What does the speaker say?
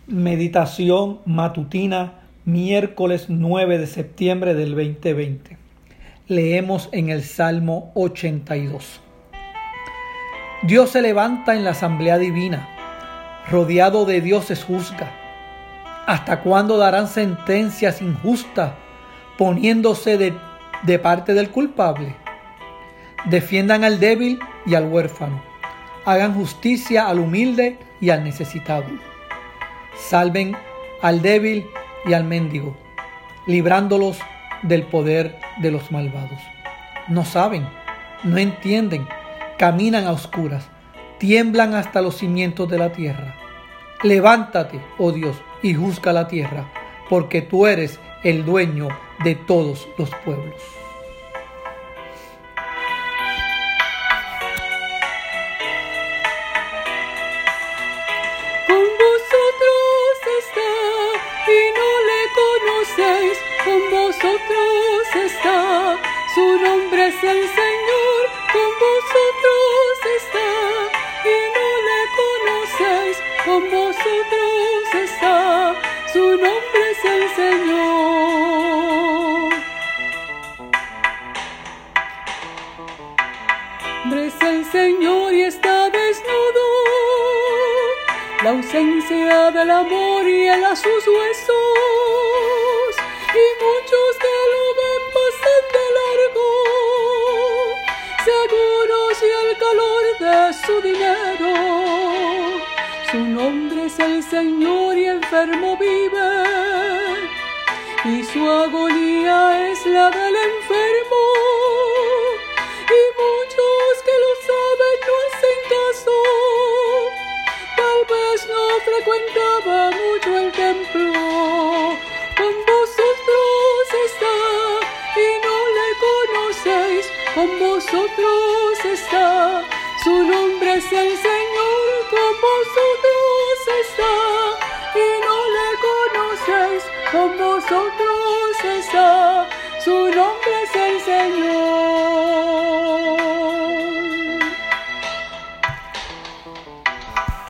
Meditación matutina, miércoles 9 de septiembre del 2020. Leemos en el Salmo 82. Dios se levanta en la asamblea divina, rodeado de dioses juzga. ¿Hasta cuándo darán sentencias injustas, poniéndose de parte del culpable? Defiendan al débil y al huérfano. Hagan justicia al humilde y al necesitado. Salven al débil y al mendigo, librándolos del poder de los malvados. No saben, no entienden, caminan a oscuras, tiemblan hasta los cimientos de la tierra. Levántate, oh Dios, y juzga la tierra, porque tú eres el dueño de todos los pueblos. Con vosotros está, su nombre es el Señor, con vosotros está, y no le conocéis, con vosotros está, su nombre es el Señor. Hombre es el Señor y está desnudo, la ausencia del amor y él a sus huesos. Y muchos que lo ven pasan de largo, seguros y el calor de su dinero. Su nombre es el Señor y enfermo vive, y su agonía es la del enfermo. Y muchos que lo saben no hacen caso, tal vez no frecuentaba mucho el templo. Con vosotros está, su nombre es el Señor, con vosotros está, y no le conocéis, con vosotros